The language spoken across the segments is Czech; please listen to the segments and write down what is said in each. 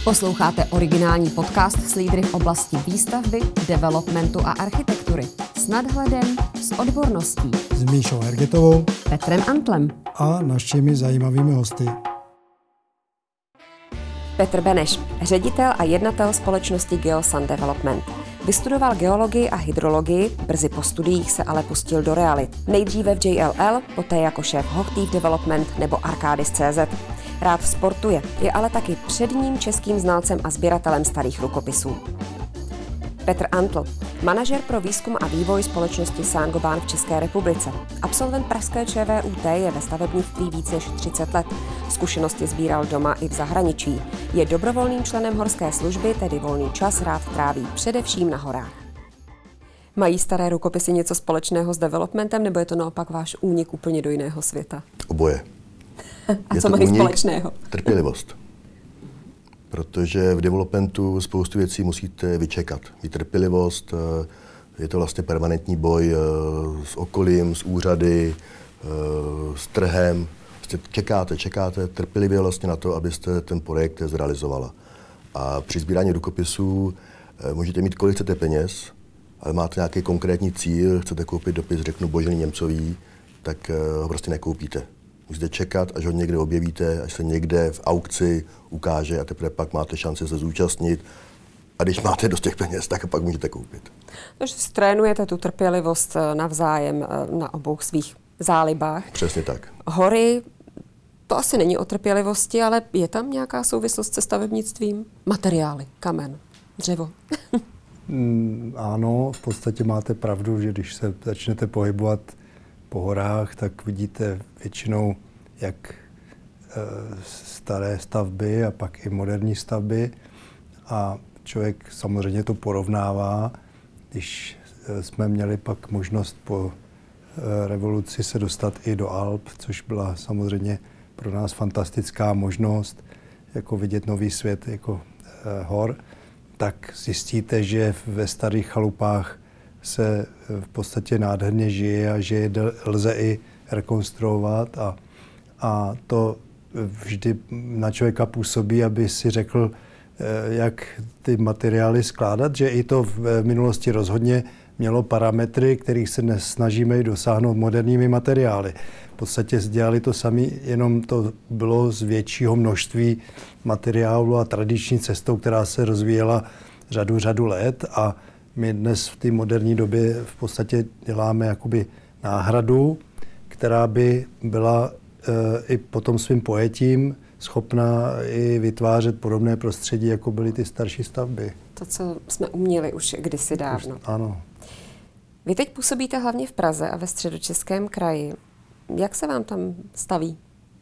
Posloucháte originální podcast s lídry v oblasti výstavby, developmentu a architektury. S nadhledem, s odborností. S Míšou Hergetovou, Petrem Antlem a našimi zajímavými hosty. Petr Beneš, ředitel a jednatel společnosti Geosan Development. Vystudoval geologii a hydrologii, brzy po studiích se ale pustil do realit. Nejdříve v JLL, poté jako šéf Hochtief Development nebo Arcadis.cz. Rád sportuje, je ale taky předním českým znalcem a sběratelem starých rukopisů. Petr Antl, manažer pro výzkum a vývoj společnosti Saint-Gobain v České republice. Absolvent pražské ČVUT, je ve stavebnictví víc než 30 let. Zkušenosti sbíral doma i v zahraničí. Je dobrovolným členem horské služby, tedy volný čas rád tráví především na horách. Mají staré rukopisy něco společného s developmentem, nebo je to naopak váš únik úplně do jiného světa? Oboje. A co mají společného? Trpělivost. Protože v developmentu spoustu věcí musíte vyčekat. Mít trpělivost, je to vlastně permanentní boj s okolím, s úřady, s trhem. Vlastně čekáte trpělivě vlastně na to, abyste ten projekt zrealizovala. A při sbírání rukopisů můžete mít, kolik chcete peněz, ale máte nějaký konkrétní cíl, chcete koupit dopis, řeknu Boženy Němcový, tak ho prostě nekoupíte. Musíte čekat, až ho někde objevíte, až se někde v aukci ukáže a teprve pak máte šanci se zúčastnit. A když máte dost těch peněz, tak pak můžete koupit. Takže trénujete tu trpělivost navzájem na obou svých zálibách. Přesně tak. Hory, to asi není o trpělivosti, ale je tam nějaká souvislost se stavebnictvím? Materiály, kamen, dřevo. Ano, v podstatě máte pravdu, že když se začnete pohybovat po horách, tak vidíte většinou jak staré stavby a pak i moderní stavby. A člověk samozřejmě to porovnává. Když jsme měli pak možnost po revoluci se dostat i do Alp, což byla samozřejmě pro nás fantastická možnost, jako vidět nový svět jako hor, tak zjistíte, že ve starých chalupách se v podstatě nádherně žije a že je lze i rekonstruovat a to vždy na člověka působí, aby si řekl, jak ty materiály skládat, že i to v minulosti rozhodně mělo parametry, kterých se dnes snažíme dosáhnout moderními materiály. V podstatě dělali to sami, jenom to bylo z většího množství materiálu a tradiční cestou, která se rozvíjela řadu let a my dnes v té moderní době v podstatě děláme jakoby náhradu, která by byla i potom svým pojetím schopná i vytvářet podobné prostředí, jako byly ty starší stavby. To, co jsme uměli už kdysi dávno. Ano. Vy teď působíte hlavně v Praze a ve Středočeském kraji. Jak se vám tam staví?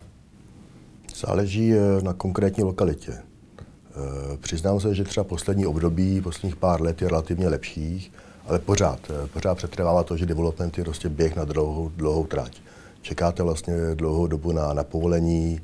Záleží na konkrétní lokalitě. Přiznám se, že třeba poslední období, posledních pár let je relativně lepších, ale pořád přetrvává to, že development je prostě běh na dlouhou trať. Čekáte vlastně dlouhou dobu na povolení.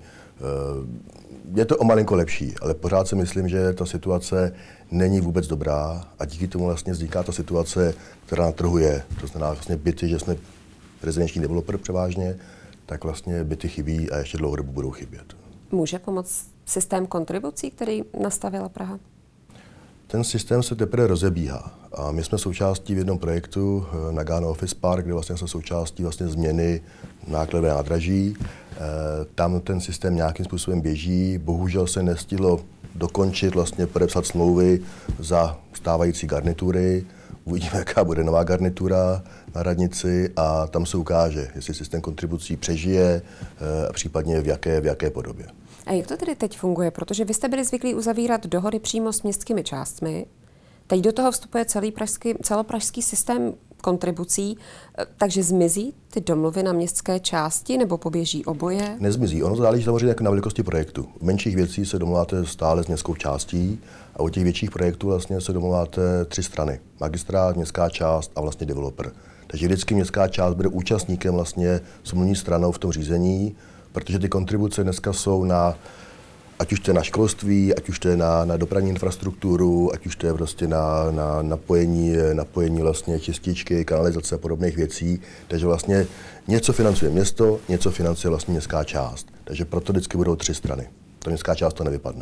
Je to o malinko lepší, ale pořád si myslím, že ta situace není vůbec dobrá a díky tomu vlastně vzniká ta situace, která na trhu je. To znamená vlastně byty, že jsme rezidenční developer převážně, tak vlastně byty chybí a ještě dlouhou dobu budou chybět. Může pomoct systém kontribucí, který nastavila Praha? Ten systém se teprve rozebíhá a my jsme součástí v jednom projektu Nagano Office Park, kde vlastně jsme součástí vlastně změny nákladové nádraží. Tam ten systém nějakým způsobem běží, bohužel se nestihlo dokončit, vlastně podepsat smlouvy za stávající garnitury. Uvidíme, jaká bude nová garnitura na radnici a tam se ukáže, jestli systém kontribucí přežije a případně v jaké podobě. A jak to tedy teď funguje? Protože vy jste byli zvyklí uzavírat dohody přímo s městskými částmi. Teď do toho vstupuje celopražský systém kontribucí, takže zmizí ty domluvy na městské části nebo poběží oboje? Nezmizí. Ono záleží samozřejmě jako na velikosti projektu. U menších věcí se domluváte stále s městskou částí a u těch větších projektů vlastně se domluváte 3 strany. Magistrát, městská část a vlastně developer. Takže vždycky městská část bude účastníkem vlastně smluvní stranou v tom řízení, protože ty kontribuce dneska jsou na, ať už to je na školství, ať už to je na dopravní infrastrukturu, ať už to je prostě na napojení vlastně čističky, kanalizace a podobných věcí. Takže vlastně něco financuje město, něco financuje vlastně městská část. Takže proto vždycky budou 3 strany. Ta městská část to nevypadne.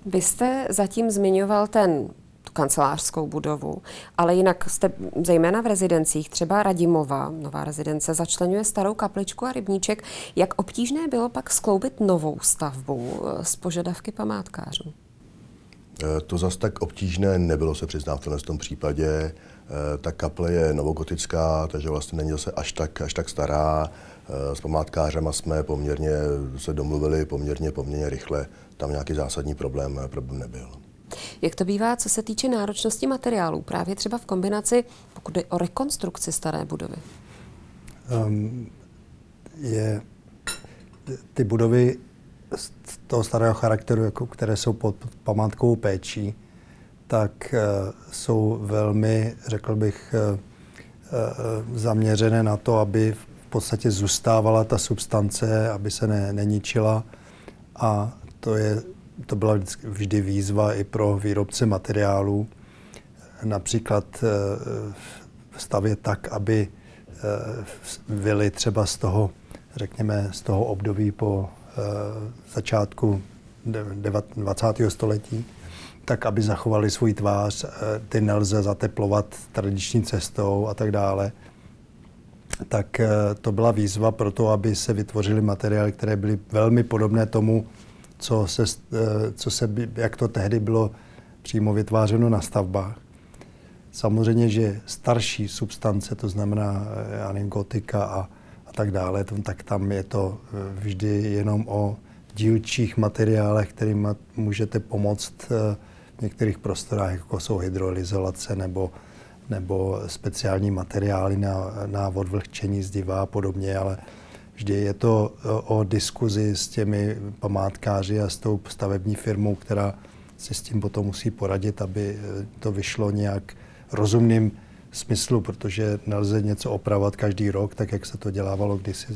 Vy jste zatím zmiňoval tu kancelářskou budovu, ale jinak jste zejména v rezidencích, třeba Radimova, nová rezidence, začleňuje starou kapličku a rybníček. Jak obtížné bylo pak skloubit novou stavbu z požadavky památkářů? To zas tak obtížné nebylo, se přiznám v tom případě. Ta kaple je novogotická, takže vlastně není zase až tak stará. S památkářema jsme poměrně se domluvili poměrně rychle. Tam nějaký zásadní problém nebyl. Jak to bývá, co se týče náročnosti materiálů, právě třeba v kombinaci, pokud jde o rekonstrukci staré budovy? Ty budovy z toho starého charakteru, které jsou pod památkovou péčí, tak jsou velmi, řekl bych, zaměřené na to, aby v podstatě zůstávala ta substance, aby se neničila. A to byla vždy výzva i pro výrobce materiálů. Například stavět tak, aby vily třeba z toho období po začátku 20. století, tak aby zachovali svůj tvář, ty nelze zateplovat tradiční cestou a tak dále. Tak to byla výzva pro to, aby se vytvořily materiály, které byly velmi podobné tomu, jak to tehdy bylo přímo vytvářeno na stavbách. Samozřejmě, že starší substance, to znamená gotika a tak dále, tak tam je to vždy jenom o dílčích materiálech, kterým můžete pomoct v některých prostorách, jako jsou hydroizolace nebo speciální materiály na odvlhčení zdiva a podobně, ale vždy je to o diskuzi s těmi památkáři a s tou stavební firmou, která si s tím potom musí poradit, aby to vyšlo nějak rozumným smyslu, protože nelze něco opravovat každý rok, tak jak se to dělávalo kdysi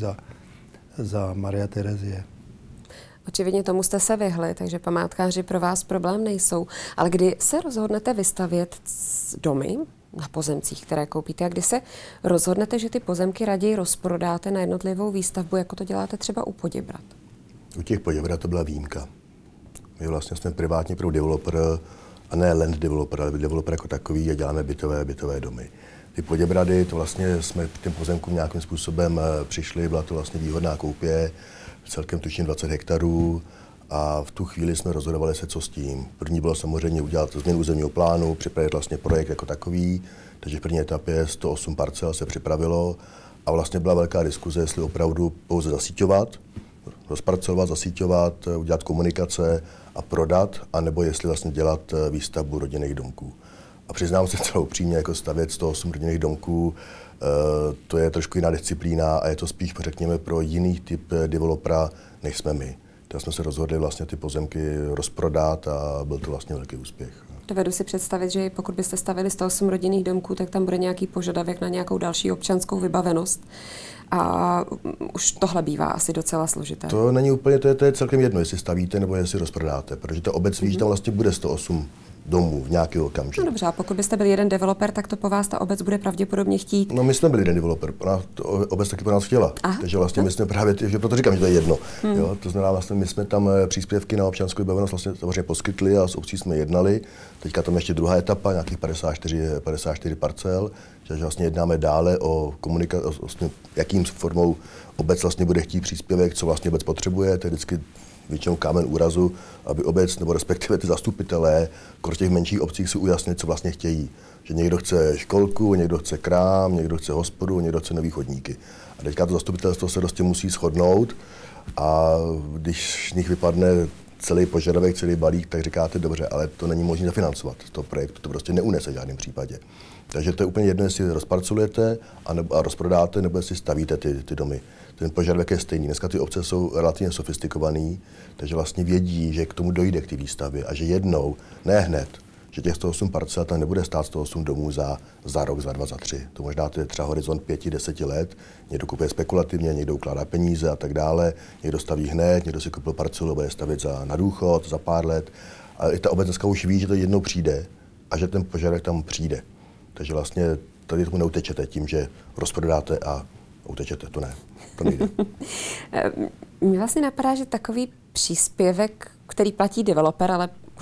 za Maria Terezie. Očividně tomu jste se vyhli, takže památkáři pro vás problém nejsou. Ale kdy se rozhodnete vystavět domy na pozemcích, které koupíte, a kdy se rozhodnete, že ty pozemky raději rozprodáte na jednotlivou výstavbu, jako to děláte třeba u Poděbrad? U těch Poděbrad to byla výjimka. My vlastně jsme privátně pro developer, a ne land developer, ale developer jako takový, a děláme bytové domy. Ty Poděbrady, to vlastně jsme k těm pozemkům nějakým způsobem přišli, byla to vlastně výhodná koupě, celkem tuším 20 hektarů, a v tu chvíli jsme rozhodovali se, co s tím. První bylo samozřejmě udělat změnu územního plánu, připravit vlastně projekt jako takový, takže v první etapě 108 parcel se připravilo a vlastně byla velká diskuze, jestli opravdu pouze zasíťovat, rozparcelovat, zasíťovat, udělat komunikace a prodat, anebo jestli vlastně dělat výstavbu rodinných domků. A přiznám se celou upřímně, jako stavět 108 rodinných domků, to je trošku jiná disciplína a je to spíš, řekněme, pro jiný typ developera, než jsme my. Tak jsme se rozhodli vlastně ty pozemky rozprodat a byl to vlastně velký úspěch. Dovedu si představit, že pokud byste stavili 108 rodinných domků, tak tam bude nějaký požadavek na nějakou další občanskou vybavenost. A už tohle bývá asi docela složité. To není úplně, to je celkem jedno, jestli stavíte nebo jestli rozprodáte, protože ta obec ví, že tam vlastně bude 108 domů v nějaký okamžik. No dobře, a pokud byste byl jeden developer, tak to po vás ta obec bude pravděpodobně chtít. No my jsme byli jeden developer, obec taky po nás chtěla. Aha. Takže vlastně my jsme právě, že proto říkám, že to je jedno. Jo, to znamená, vlastně my jsme tam příspěvky na občanskou vybavenost vlastně samozřejmě poskytli a s obcí jsme jednali. Teďka tam ještě druhá etapa, nějakých 54 parcel, že vlastně jednáme dále o komunikaci, vlastně jakým formou obec vlastně bude chtít příspěvek, co vlastně obec potřebuje, to je vždycky většinou kámen úrazu, aby obec nebo respektive ty zastupitelé v těch menších obcích si ujasnili, co vlastně chtějí. Že někdo chce školku, někdo chce krám, někdo chce hospodu, někdo chce nový chodníky. A teďka to zastupitelstvo se prostě musí shodnout a když z nich vypadne celý požadavek, celý balík, tak říkáte dobře, ale to není možné zafinancovat. Z toho projektu to prostě neunese v žádném případě. Takže to je úplně jedno, jestli rozparcelujete a rozprodáte, nebo jestli stavíte ty domy. Ten požadavek je stejný. Dneska ty obce jsou relativně sofistikovaný, takže vlastně vědí, že k tomu dojde k té výstavě a že jednou, ne hned, že těch 108 parcel tam nebude stát 108 domů za rok, za 2, za 3. To možná to je třeba horizont 5-10 let. Někdo kupuje spekulativně, někdo ukládá peníze a tak dále. Někdo staví hned, někdo si koupil parcelu, bude stavět na důchod za pár let. Ale i ta obec dneska už ví, že to jednou přijde a že ten požadavek tam přijde. Takže vlastně tady tomu neutečete tím, že rozprodáte a utečete. To ne, to nejde. Mně vlastně napadá, že takový příspěvek, který platí developer, ale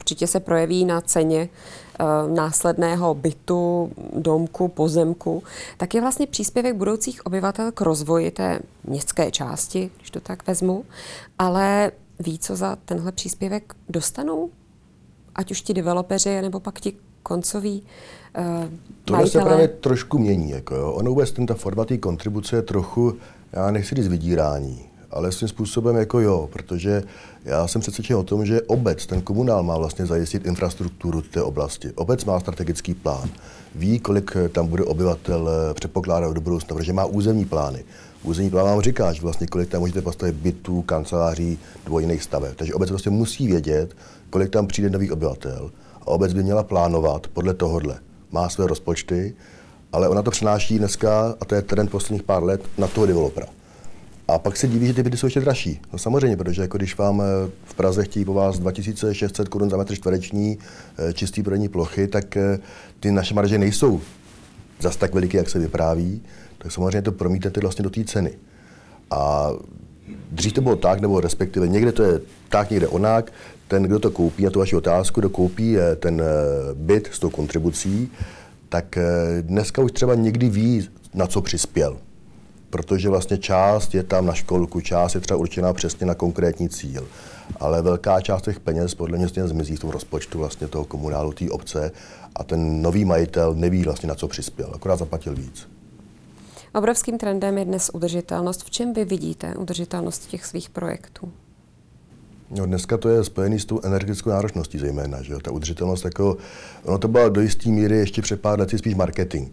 určitě se projeví na ceně následného bytu, domku, pozemku, tak je vlastně příspěvek budoucích obyvatel k rozvoji té městské části, když to tak vezmu, ale ví, co za tenhle příspěvek dostanou? Ať už ti developeři, nebo pak ti koncoví Tohle se právě trošku mění. Jako jo. Ono vůbec ta forma té kontribuce je trochu, já nechci říct vydírání, ale svým způsobem jako jo, protože já jsem přesvědčen o tom, že obec, ten komunál má vlastně zajistit infrastrukturu té oblasti. Obec má strategický plán, ví, kolik tam bude obyvatel předpokládat do budoucna, protože má územní plány. Územní plán vám říká, že vlastně kolik tam můžete postavit bytů, kanceláří, dvojjiných staveb. Takže obec vlastně musí vědět, kolik tam přijde nových obyvatel. A obec by měla plánovat podle tohohle. Má své rozpočty, ale ona to přenáší dneska, a to je trend posledních pár let, na toho developera. A pak se diví, že ty byty jsou ještě dražší. No samozřejmě, protože jako když vám v Praze chtějí po vás 2600 Kč za metr čtvereční čistý prodejní plochy, tak ty naše marže nejsou zas tak veliké, jak se vypráví. Tak samozřejmě to promítnete vlastně do té ceny. A dřív to bylo tak, nebo respektive někde to je tak, někde onak. Ten, kdo to koupí, na tu vaši otázku, kdo koupí ten byt s tou kontribucí, tak dneska už třeba někdy ví, na co přispěl. Protože vlastně část je tam na školku, část je třeba určená přesně na konkrétní cíl. Ale velká část těch peněz podle mě zmizí v tom rozpočtu vlastně toho komunálu, té obce a ten nový majitel neví vlastně, na co přispěl, akorát zaplatil víc. Obrovským trendem je dnes udržitelnost. V čem vy vidíte udržitelnost těch svých projektů? No, dneska to je spojený s tou energetickou náročností zejména. Že? Ta udržitelnost, jako, ono to byla do jisté míry ještě před pár lety spíš marketing.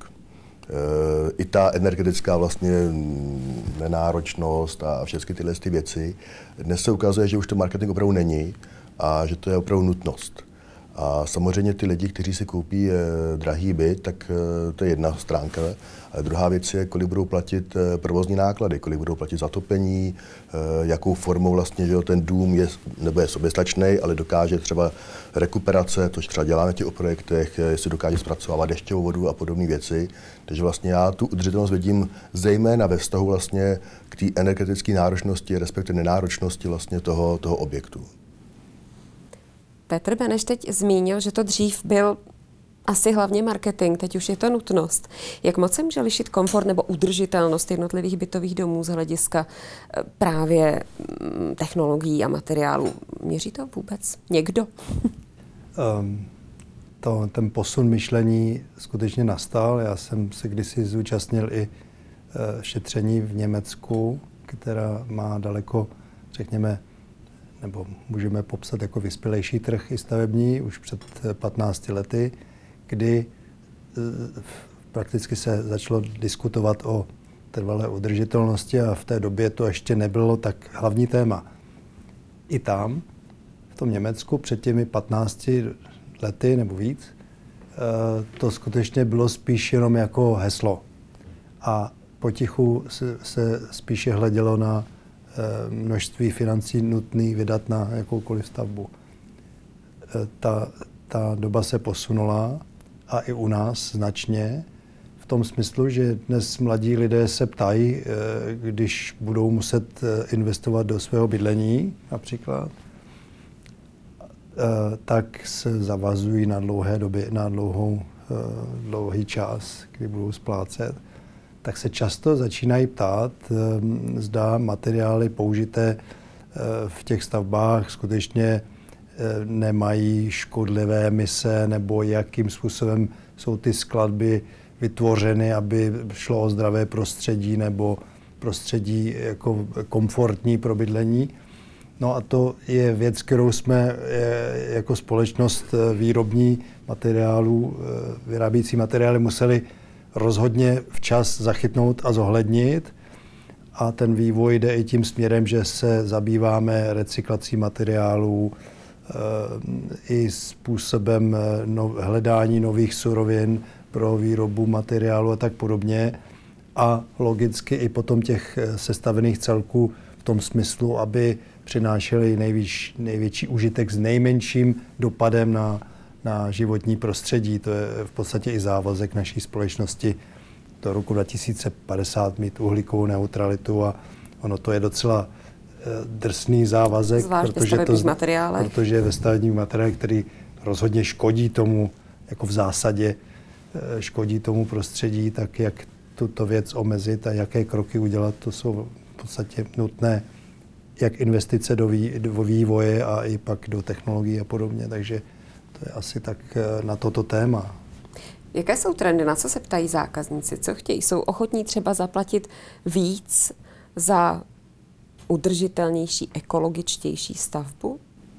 I ta energetická vlastně nenáročnost a všechny tyhle ty věci. Dnes se ukazuje, že už to marketing opravdu není a že to je opravdu nutnost. A samozřejmě ty lidi, kteří si koupí drahý byt, tak to je jedna stránka. Ale druhá věc je, kolik budou platit provozní náklady, kolik budou platit za topení, jakou formou vlastně, že ten dům je, nebo je soběstačný, ale dokáže třeba rekuperace, což třeba děláme těch o projektech, jestli dokáže zpracovávat dešťovou vodu a podobné věci. Takže vlastně já tu udržitelnost vidím zejména ve vztahu vlastně k té energetické náročnosti, respektive nenáročnosti vlastně toho objektu. Petr Beneš teď zmínil, že to dřív byl asi hlavně marketing, teď už je to nutnost. Jak moc se může lišit komfort nebo udržitelnost jednotlivých bytových domů z hlediska právě technologií a materiálů? Měří to vůbec někdo? Ten posun myšlení skutečně nastal. Já jsem se kdysi zúčastnil i šetření v Německu, která má daleko, řekněme, nebo můžeme popsat jako vyspělejší trh i stavební už před 15 lety, kdy prakticky se začalo diskutovat o trvalé udržitelnosti a v té době to ještě nebylo tak hlavní téma. I tam, v tom Německu, před těmi 15 lety nebo víc, to skutečně bylo spíš jenom jako heslo. A potichu se spíše hledělo na množství financí nutný vydat na jakoukoliv stavbu. Ta doba se posunula a i u nás značně v tom smyslu, že dnes mladí lidé se ptají, když budou muset investovat do svého bydlení například, tak se zavazují na dlouhé doby, na dlouhý čas, kdy budou splácet. Tak se často začínají ptát, zda materiály použité v těch stavbách skutečně nemají škodlivé emise, nebo jakým způsobem jsou ty skladby vytvořeny, aby šlo o zdravé prostředí nebo prostředí jako komfortní pro bydlení. No a to je věc, kterou jsme jako společnost výrobní materiálů, vyrábějící materiály museli rozhodně včas zachytnout a zohlednit. A ten vývoj jde i tím směrem, že se zabýváme recyklací materiálů, i způsobem hledání nových surovin pro výrobu materiálu a tak podobně. A logicky i potom těch sestavených celků v tom smyslu, aby přinášely největší užitek s nejmenším dopadem na životní prostředí. To je v podstatě i závazek naší společnosti do roku 2050 mít uhlíkovou neutralitu a ono to je docela drsný závazek, protože ve stavebních materiálech, který rozhodně škodí tomu, jako v zásadě škodí tomu prostředí, tak jak tuto věc omezit a jaké kroky udělat, to jsou v podstatě nutné, jak investice do vývoje a i pak do technologií a podobně. Takže to je asi tak na toto téma. Jaké jsou trendy, na co se ptají zákazníci, co chtějí? Jsou ochotní třeba zaplatit víc za udržitelnější, ekologičtější stavbu?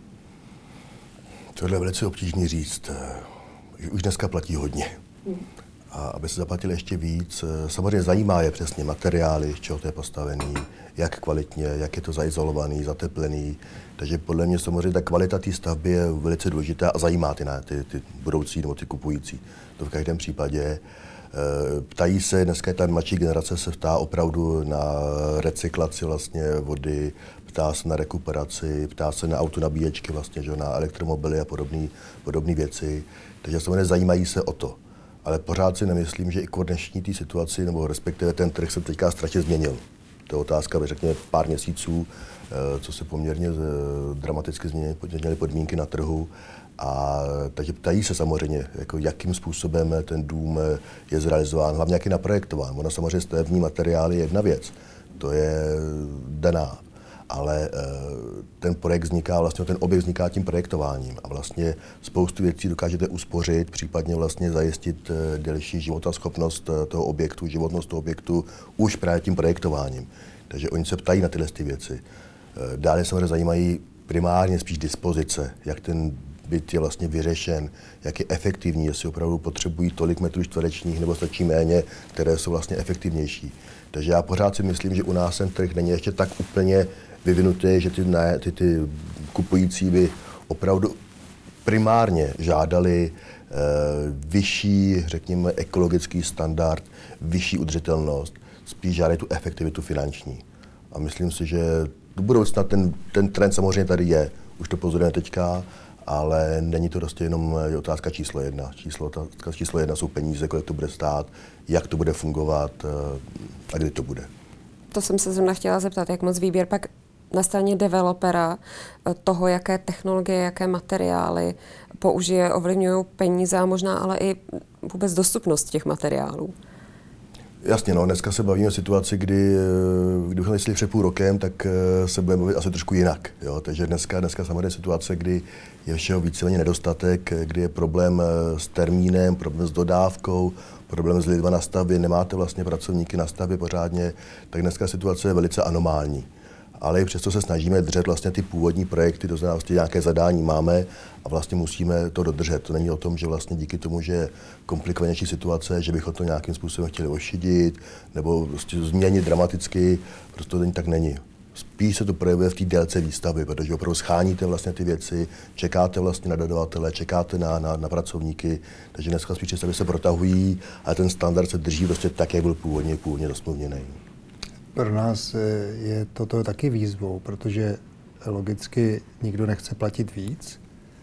Tohle je velice obtížný říct. Už dneska platí hodně. A aby se zaplatili ještě víc, samozřejmě zajímá je přesně materiály, z čeho to je postavený, jak kvalitně, jak je to zaizolovaný, zateplený. Takže podle mě samozřejmě ta kvalita té stavby je velice důležitá a zajímá ty budoucí nebo ty kupující. To v každém případě. Ptají se, dneska ta mladší generace se ptá opravdu na recyklaci vlastně vody, ptá se na rekuperaci, ptá se na autonabíječky vlastně, že, na elektromobily a podobné věci. Takže samozřejmě zajímají se o to. Ale pořád si nemyslím, že i k dnešní té situaci, nebo respektive ten trh se teďka strašně změnil. To je otázka, řekněme, pár měsíců, co se poměrně dramaticky změnily podmínky na trhu. Takže ptají se samozřejmě, jako jakým způsobem ten dům je zrealizován, hlavně jak je naprojektován. Ono samozřejmě stavební materiál je jedna věc, to je daná. Ale ten projekt vzniká, vlastně ten objekt vzniká tím projektováním a vlastně spoustu věcí dokážete uspořit, případně vlastně zajistit delší životaschopnost toho objektu, životnost toho objektu už právě tím projektováním. Takže oni se ptají na tyhle věci. Dále samozřejmě zajímají primárně spíš dispozice, jak ten byt je vlastně vyřešen, jak je efektivní, jestli opravdu potřebují tolik metrů čtverečních nebo stačí méně, které jsou vlastně efektivnější. Takže já pořád si myslím, že u nás ten trh není ještě tak úplně vyvinutý, že ty kupující by opravdu primárně žádali vyšší, řekněme, ekologický standard, vyšší udržitelnost, spíš žádají tu efektivitu finanční. A myslím si, že do budoucna ten trend samozřejmě tady je. Už to pozorujeme teďka, ale není to prostě jenom otázka číslo 1. Otázka číslo 1 jsou peníze, kolik to bude stát, jak to bude fungovat a kdy to bude. To jsem se zrovna chtěla zeptat, jak moc výběr pak na straně developera toho, jaké technologie, jaké materiály použije, ovlivňují peníze a možná ale i vůbec dostupnost těch materiálů. Jasně, no, dneska se bavíme o situaci, kdybychom jistili před půl rokem, tak se budeme mluvit asi trošku jinak. Jo? Takže dneska samozřejmě je situace, kdy je všeho víceméně nedostatek, kdy je problém s termínem, problém s dodávkou, problém s lidma na stavbě, nemáte vlastně pracovníky na stavbě pořádně, tak dneska situace je velice anomální. Ale i přesto se snažíme držet vlastně ty původní projekty, to znamená, vlastně nějaké zadání máme a vlastně musíme to dodržet. To není o tom, že vlastně díky tomu, že je komplikovanější situace, že bychom to nějakým způsobem chtěli ošidit nebo prostě změnit dramaticky, prostě to tak není. Spíš se to projevuje v té délce výstavby, protože opravdu scháníte vlastně ty věci, čekáte vlastně na dodavatele, čekáte na pracovníky, takže dneska spíš se protahují, ale ten standard se drží prostě tak, jak byl původně zasmluvněný. Pro nás je toto taky výzvou, protože logicky nikdo nechce platit víc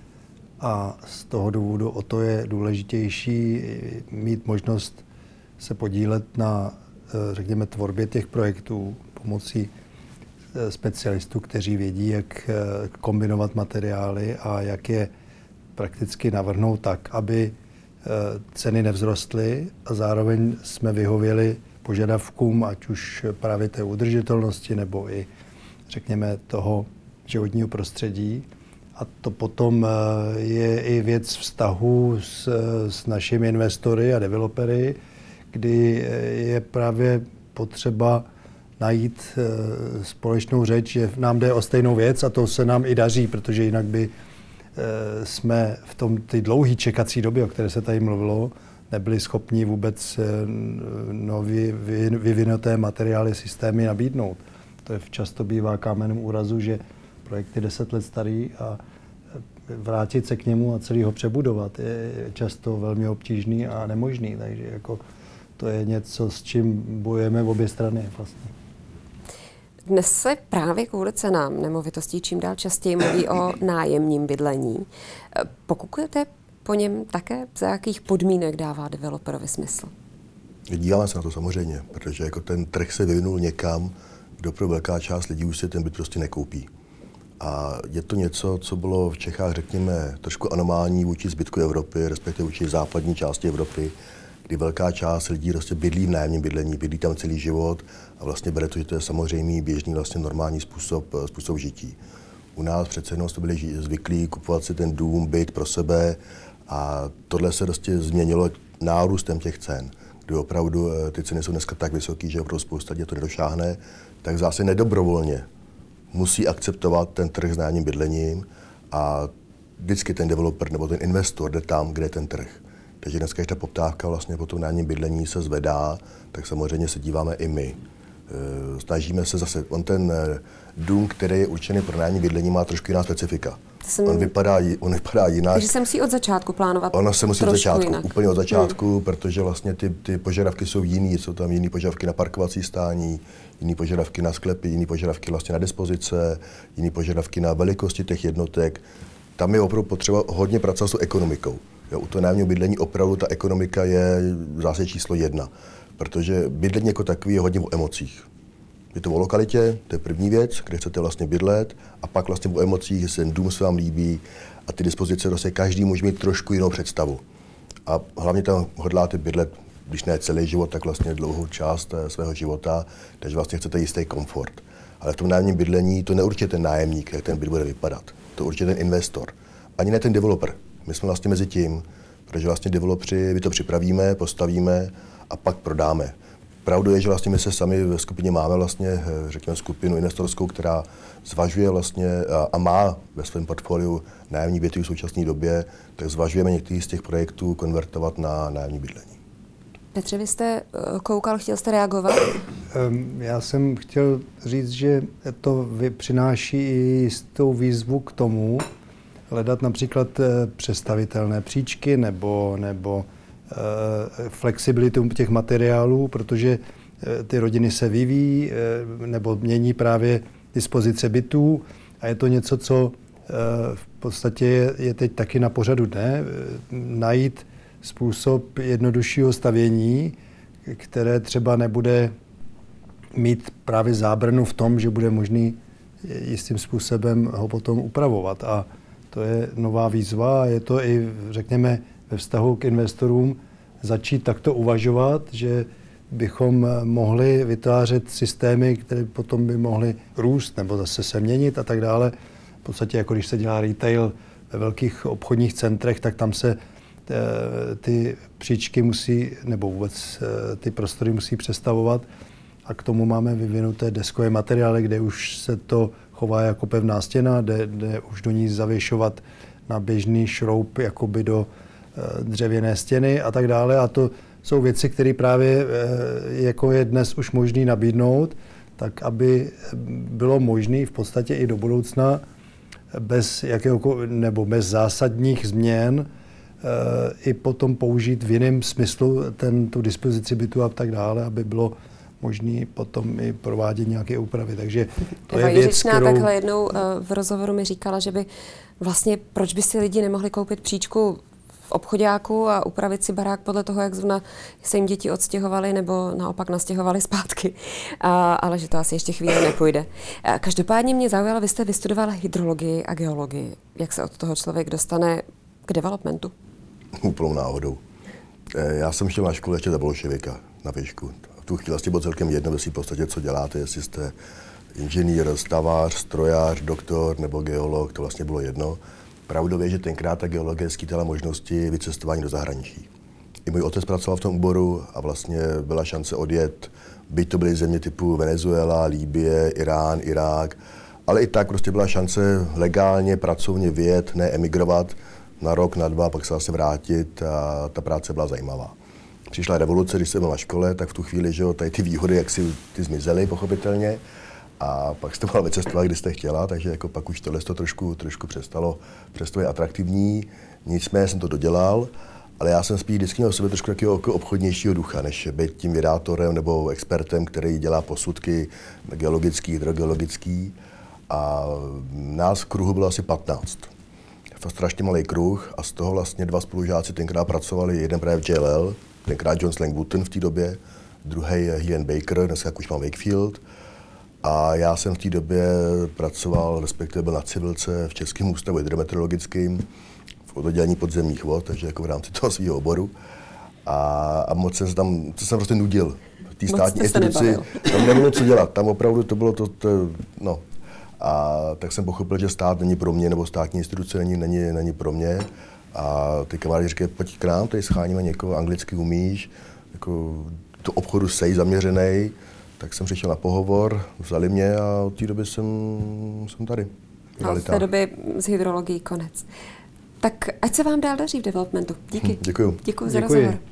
a z toho důvodu o to je důležitější mít možnost se podílet na, řekněme, tvorbě těch projektů pomocí specialistů, kteří vědí, jak kombinovat materiály a jak je prakticky navrhnout tak, aby ceny nevzrostly a zároveň jsme vyhověli požadavkům, ať už právě té udržitelnosti nebo i, řekněme, toho životního prostředí. A to potom je i věc vztahu s našimi investory a developery, kdy je právě potřeba najít společnou řeč, že nám jde o stejnou věc a to se nám i daří, protože jinak by jsme v tom ty dlouhé čekací době, o které se tady mluvilo, nebyli schopni vůbec nově vyvinuté materiály, systémy nabídnout. To je často bývá kámenem úrazu, že projekt je 10 let starý a vrátit se k němu a celý ho přebudovat je často velmi obtížný a nemožný. Takže jako to je něco, s čím bojujeme v obě strany vlastně. Dnes se právě kvůli cenám nemovitostí čím dál častěji mluví o nájemním bydlení. Pokukujete po něm také, za jakých podmínek dává developerovi smysl? Díváme se na to samozřejmě, protože jako ten trh se vyvinul někam, kdo pro velká část lidí už si ten byt prostě nekoupí. A je to něco, co bylo v Čechách, řekněme, trošku anomální vůči zbytku Evropy, respektive vůči západní části Evropy, kdy velká část lidí prostě bydlí v nájemním bydlení, bydlí tam celý život a vlastně bere to, že to je samozřejmý, běžný, vlastně normální způsob žití. U nás přece jenom jsme byli zvyklí kupovat si ten dům, byt pro sebe a tohle se prostě změnilo nárůstem těch cen, kdy opravdu ty ceny jsou dneska tak vysoké, že opravdu spousta lidí to nedošáhne, tak zase nedobrovolně musí akceptovat ten trh s nájemním bydlením a vždycky ten developer nebo ten investor jde tam, kde je ten trh. Takže dneska, když ta poptávka vlastně po tom nájemním bydlení se zvedá, tak samozřejmě se díváme i my. Snažíme se zase, on ten dům, který je určený pro nájemní bydlení, má trošku jiná specifika. On vypadá jinak. Takže se musí od začátku plánovat. Ono se musí od začátku, jinak. úplně od začátku, protože vlastně ty požadavky jsou jiný, jsou tam jiný požadavky na parkovací stání, jiný požadavky na sklepy, jiný požadavky vlastně na dispozice, jiný požadavky na velikosti těch jednotek. Tam je opravdu potřeba hodně pracovat s ekonomikou. Jo, u toho nájemního bydlení opravdu ta ekonomika je zase číslo 1, protože bydlení jako takový je hodně o emocích. Je to o lokalitě, to je první věc, kde chcete vlastně bydlet, a pak vlastně o emocích, jestli ten dům se vám líbí a ty dispozice, prostě každý může mít trošku jinou představu. A hlavně tam hodláte bydlet, když ne celý život, tak vlastně dlouhou část svého života, takže vlastně chcete jistý komfort. Ale v tom nájemním bydlení to neurčitě ten nájemník, jak ten byt bude vypadat. To určitě ten investor. Ani ne ten developer. My jsme vlastně mezi tím, protože vlastně developři, my to připravíme, postavíme a pak prodáme. Pravdou je, že vlastně my se sami ve skupině máme vlastně, řekněme, skupinu investorskou, která zvažuje vlastně a má ve svém portfoliu nájemní byty v současné době, tak zvažujeme některý z těch projektů konvertovat na nájemní bydlení. Petře, vy jste koukal, chtěl jste reagovat? Já jsem chtěl říct, že to přináší i jistou výzvu k tomu, hledat například přestavitelné příčky nebo flexibilitu těch materiálů, protože ty rodiny se vyvíjí nebo mění právě dispozice bytů a je to něco, co v podstatě je teď taky na pořadu dne, najít způsob jednoduššího stavění, které třeba nebude mít právě zábranu v tom, že bude možný jistým způsobem ho potom upravovat. A to je nová výzva a je to i, řekněme, ve vztahu k investorům začít takto uvažovat, že bychom mohli vytvářet systémy, které potom by mohly růst nebo zase se měnit a tak dále. V podstatě jako když se dělá retail ve velkých obchodních centrech, tak tam se ty příčky musí, nebo vůbec ty prostory musí přestavovat a k tomu máme vyvinuté deskové materiály, kde už se to chová jako pevná stěna, jde už do ní zavěšovat na běžný šroub jakoby do dřevěné stěny a tak dále. A to jsou věci, které právě jako je dnes už možný nabídnout, tak aby bylo možné v podstatě i do budoucna bez bez zásadních změn i potom použít v jiném smyslu tu dispozici bytu a tak dále, aby bylo možný potom i provádět nějaké úpravy. Takže to je věc, kterou... takhle jednou v rozhovoru mi říkala, že by vlastně, proč by si lidi nemohli koupit příčku v obchoďáku a upravit si barák podle toho, jak zrovna se jim děti odstěhovaly nebo naopak nastěhovaly zpátky. Ale že to asi ještě chvíli nepůjde. Každopádně mě zaujalo, vy jste vystudovala hydrologii a geologii. Jak se od toho člověk dostane k developmentu? Úplnou náhodou. Já jsem šel na školu ještě za bolševika na výšku. V tu chvíli vlastně bylo celkem jedno, v podstatě, co děláte, jestli jste inženýr, stavář, strojář, doktor nebo geolog, to vlastně bylo jedno. Pravdou je, že tenkrát ta geologie skýtala možnosti vycestování do zahraničí. I můj otec pracoval v tom oboru a vlastně byla šance odjet, byť to byly země typu Venezuela, Libye, Irán, Irák, ale i tak prostě byla šance legálně, pracovně vyjet, ne emigrovat na rok, na 2, pak se zase vrátit a ta práce byla zajímavá. Přišla revoluce, když jsem byl na škole, tak v tu chvíli, že tady ty výhody, jak si ty zmizely, pochopitelně. A pak jste mohla vycestovat, kdy jste chtěla, takže jako pak už tohle to trošku přestalo být atraktivní. Nicméně jsem to dodělal, ale já jsem spíš vždycky měl v sobě trošku takového obchodnějšího ducha, než být tím vědátorem nebo expertem, který dělá posudky geologický, hydrogeologický. A nás v kruhu bylo asi 15. To strašně malý kruh a z toho vlastně 2 spolužáci tenkrát pracovali, jeden právě v JLL, tenkrát John Slang Wooten v té době, druhý Ian Baker, dneska už mám Wakefield. A já jsem v té době pracoval, respektive byl na civilce v Českém ústavu hydrometeorologickém v oddělení podzemních vod, takže jako v rámci toho svého oboru. A moc jsem se tam, to jsem prostě nudil. V té státní instituci tam nebylo co dělat, tam opravdu to bylo no. A tak jsem pochopil, že stát není pro mě, nebo státní instituce není pro mě. A ty kamarádi říkají, pojď k nám, tady scháníme někoho, anglicky umíš, jako do obchodu sej zaměřenej. Tak jsem přišel na pohovor, vzali mě a od té doby jsem tady. A od té doby z hydrologií konec. Tak ať se vám dál daří v developmentu. Díky. Děkuju. Děkuji za rozhovor.